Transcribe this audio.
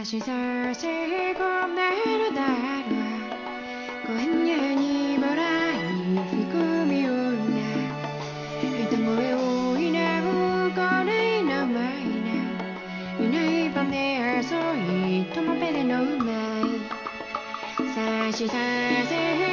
다시 살새 겁내려 달아 고한년이 보라이 꿈이 오나 일단 거에 오이나 거래 너마이나 유나이 밤내 알소이 토마베레 노마이 다시 살새